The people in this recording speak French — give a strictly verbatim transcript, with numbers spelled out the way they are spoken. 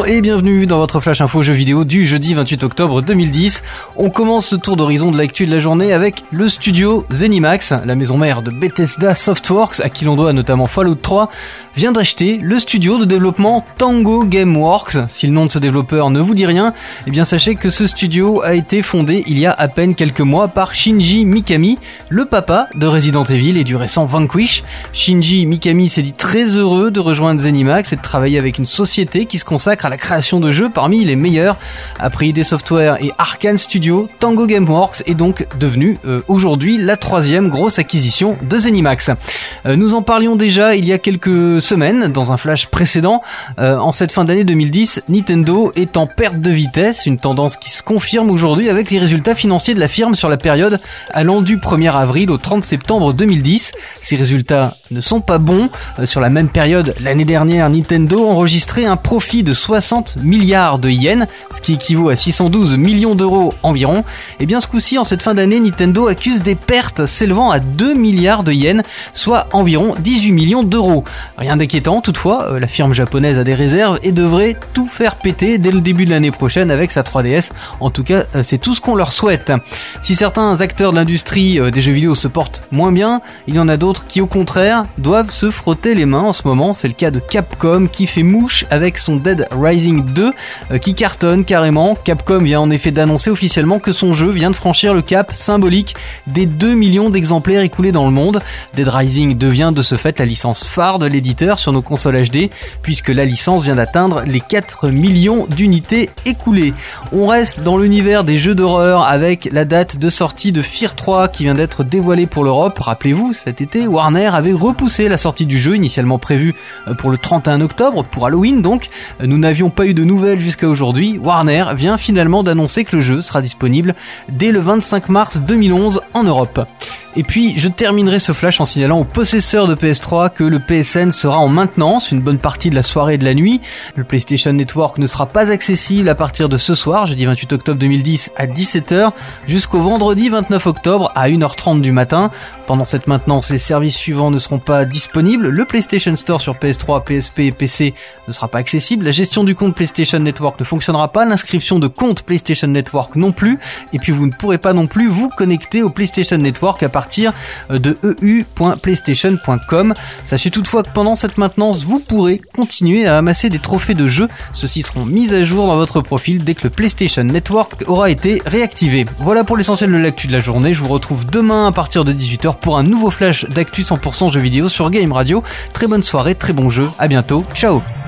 Bonjour et bienvenue dans votre flash info jeux vidéo du jeudi vingt-huit octobre deux mille dix. On commence ce tour d'horizon de l'actu de la journée avec le studio ZeniMax, la maison mère de Bethesda Softworks, à qui l'on doit notamment Fallout trois, vient d'acheter le studio de développement Tango Gameworks. Si le nom de ce développeur ne vous dit rien, eh bien sachez que ce studio a été fondé il y a à peine quelques mois par Shinji Mikami, le papa de Resident Evil et du récent Vanquish. Shinji Mikami s'est dit très heureux de rejoindre ZeniMax et de travailler avec une société qui se consacre à la création de jeux parmi les meilleurs. Après I D Software et Arkane Studio, Tango Gameworks est donc devenu euh, aujourd'hui la troisième grosse acquisition de ZeniMax. Euh, nous en parlions déjà il y a quelques semaines dans un flash précédent. Euh, en cette fin d'année deux mille dix, Nintendo est en perte de vitesse, une tendance qui se confirme aujourd'hui avec les résultats financiers de la firme sur la période allant du premier avril au trente septembre deux mille dix. Ces résultats ne sont pas bons. Euh, sur la même période, l'année dernière, Nintendo enregistrait un profit de soixante milliards de yens, ce qui équivaut à six cent douze millions d'euros environ. Et bien ce coup-ci, en cette fin d'année, Nintendo accuse des pertes s'élevant à deux milliards de yens, soit environ dix-huit millions d'euros. Rien d'inquiétant toutefois, euh, la firme japonaise a des réserves et devrait tout faire péter dès le début de l'année prochaine avec sa trois D S. En tout cas, euh, c'est tout ce qu'on leur souhaite. Si certains acteurs de l'industrie euh, des jeux vidéo se portent moins bien, il y en a d'autres qui au contraire doivent se frotter les mains en ce moment. C'est le cas de Capcom qui fait mouche avec son Dead Rising deux euh, qui cartonne carrément. Capcom vient en effet d'annoncer officiellement que son jeu vient de franchir le cap symbolique des deux millions d'exemplaires écoulés dans le monde. Dead Rising devient de ce fait la licence phare de l'éditeur sur nos consoles H D puisque la licence vient d'atteindre les quatre millions d'unités écoulées. On reste dans l'univers des jeux d'horreur avec la date de sortie de Fear trois qui vient d'être dévoilée pour l'Europe. Rappelez-vous, cet été, Warner avait repoussé la sortie du jeu initialement prévue pour le trente et un octobre, pour Halloween donc. Nous n'avions pas eu de nouvelles jusqu'à aujourd'hui. Warner vient finalement d'annoncer que le jeu sera disponible dès le vingt-cinq mars deux mille onze en Europe. Et puis, je terminerai ce flash en signalant aux possesseurs de P S trois que le P S N sera en maintenance une bonne partie de la soirée et de la nuit. Le PlayStation Network ne sera pas accessible à partir de ce soir, jeudi vingt-huit octobre deux mille dix à dix-sept heures, jusqu'au vendredi vingt-neuf octobre à une heure trente du matin. Pendant cette maintenance, les services suivants ne seront pas disponibles. Le PlayStation Store sur P S trois, P S P et P C ne sera pas accessible. La gestion du compte PlayStation Network ne fonctionnera pas. L'inscription de compte PlayStation Network non plus. Et puis vous ne pourrez pas non plus vous connecter au PlayStation Network à partir de e u point playstation point com. Sachez toutefois que pendant cette maintenance, vous pourrez continuer à amasser des trophées de jeux. Ceux-ci seront mis à jour dans votre profil dès que le PlayStation Network aura été réactivé. Voilà pour l'essentiel de l'actu de la journée. Je vous retrouve demain à partir de dix-huit heures pour un nouveau flash d'actu cent pour cent jeux vidéo sur Game Radio. Très bonne soirée, très bon jeu. À bientôt. Ciao.